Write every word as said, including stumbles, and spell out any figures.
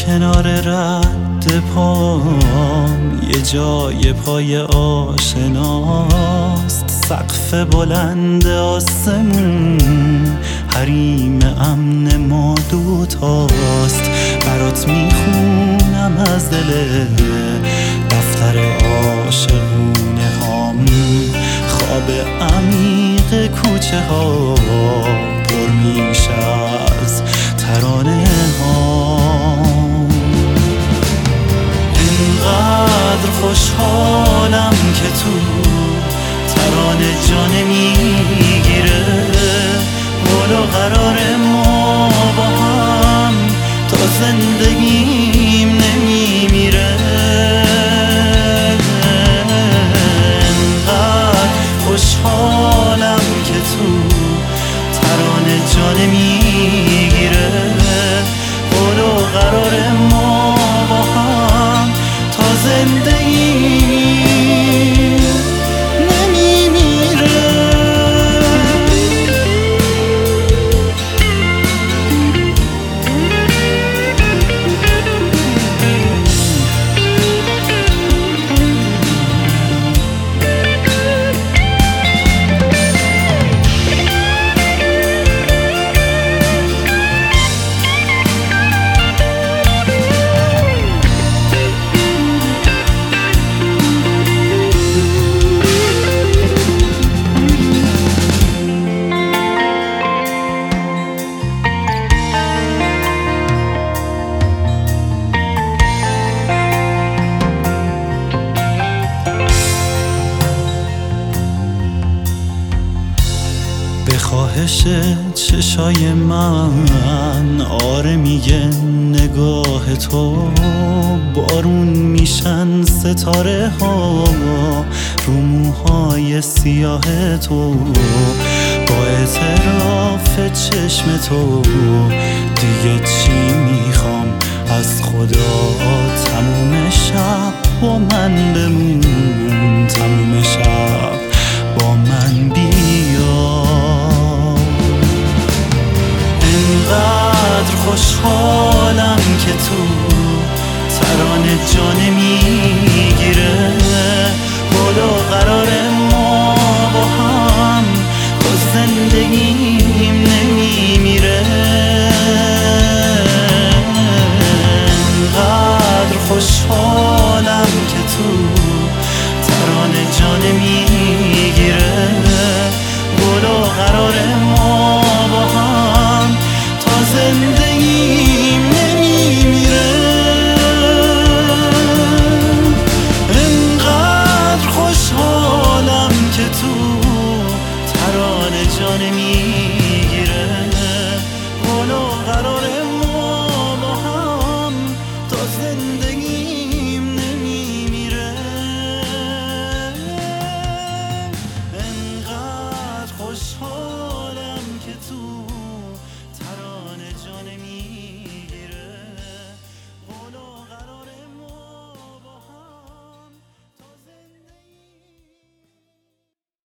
کنار رد پام یه جای پای آشناست، سقف بلند آسمون حریم امن ما دوتاست. برات میخونم از دل دفتر عاشقونه هام، خواب عمیق کوچه ها پر میشه از ترانه هام. اینقدر خوشحالم که تو ترانه جان میگیره، ولو قرار ما با هم تا زندگیم نمیمیره. اینقدر خوشحالم که تو ترانه جان میگیره، ولو قرار ما با هم تا زندگیم نمیمیره. به خواهش چشای من آره میگه نگاه تو، بارون میشن ستاره ها رو موهای سیاه تو. با اعتراف چشم تو دیگه چی میخوام از خدا؟ تموم شب با من بمون، تموم شب با من بیا. اینقدر خوشحالم که تو ترانه جان میگیره، ولو قرار ما با هم تا زندگی